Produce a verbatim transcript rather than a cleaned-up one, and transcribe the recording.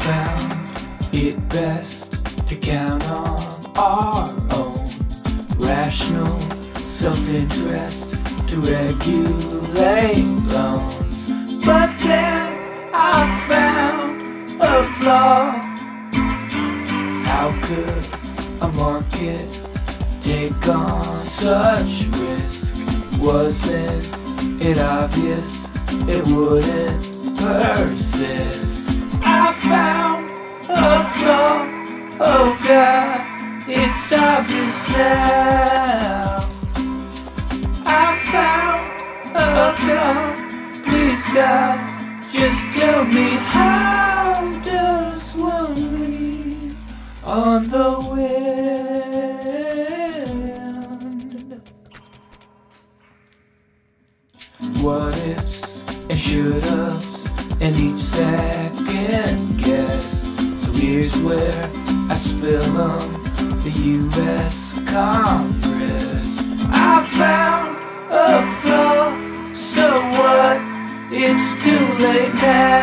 found it best to count on our own rational self-interest to regulate loans. But then I found a flaw. How could a market take on such risk? Wasn't it obvious it wouldn't persist? I found a flaw, oh God, it's obvious now. I found a flaw, please God, just tell me, how does one lean on the wind? What ifs and should haves and each second guess. So here's where I spill on the U S Congress. I found a flaw, so what? It's too late now.